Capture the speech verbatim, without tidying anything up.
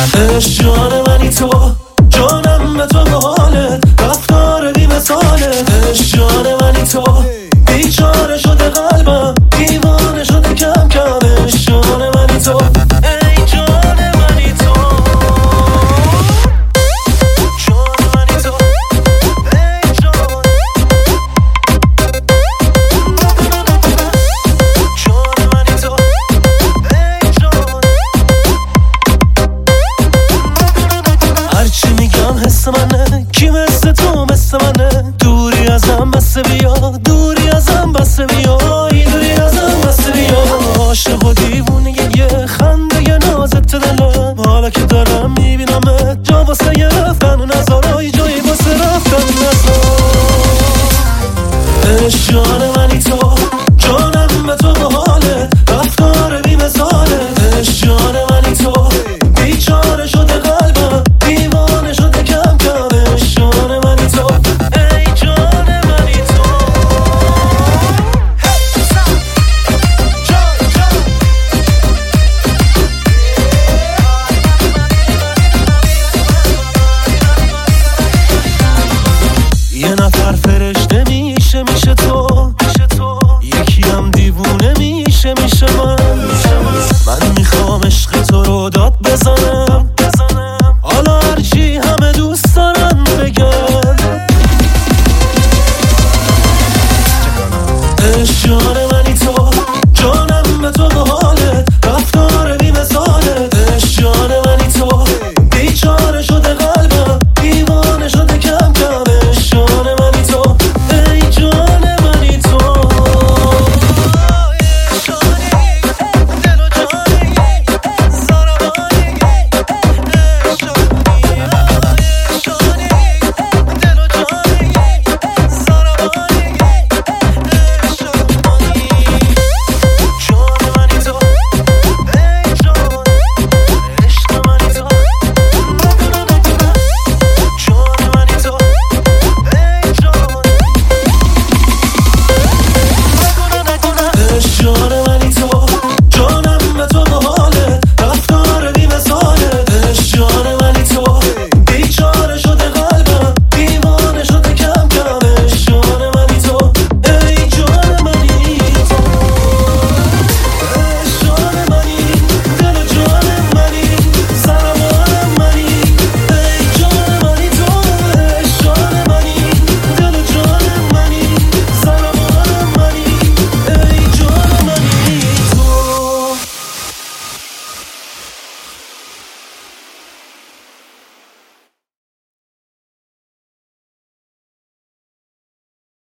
عشق جان منی تو، جانم به تو حالت، رفتار بی مثالت. عشق جان منی تو، بیچاره شده قلبم، دیوانه شده کم کم. عشق جان منی تو، ای جان منی تو، جان منی تو، ای جان، جان منی تو، ای جان. هرچی میگم حس منه، کی مثل تو مثل منه. دوری ازم بس بیا، دوری ازم بس بیا، دوری ازم بس بیا. عاشق و دیوونه یه خنده یه نازت دلم، حالا که دارم میبینم جا واسه یه رفتن و نظارای جایی واسه رفتن نظار. عشق جان منی تو، جانم به تو حاله، رفتار بی مثاله. عشق جان منی تو، بیچاره شده قلبم، دیوانه شده کم کم. عشق جان منی تو، ای جان منی تو، جان جان. یه نفر فرشته میشه میشه تو، یکی هم دیوونه میشه میشه من. من میخوام عشق تو رو داد بزنم،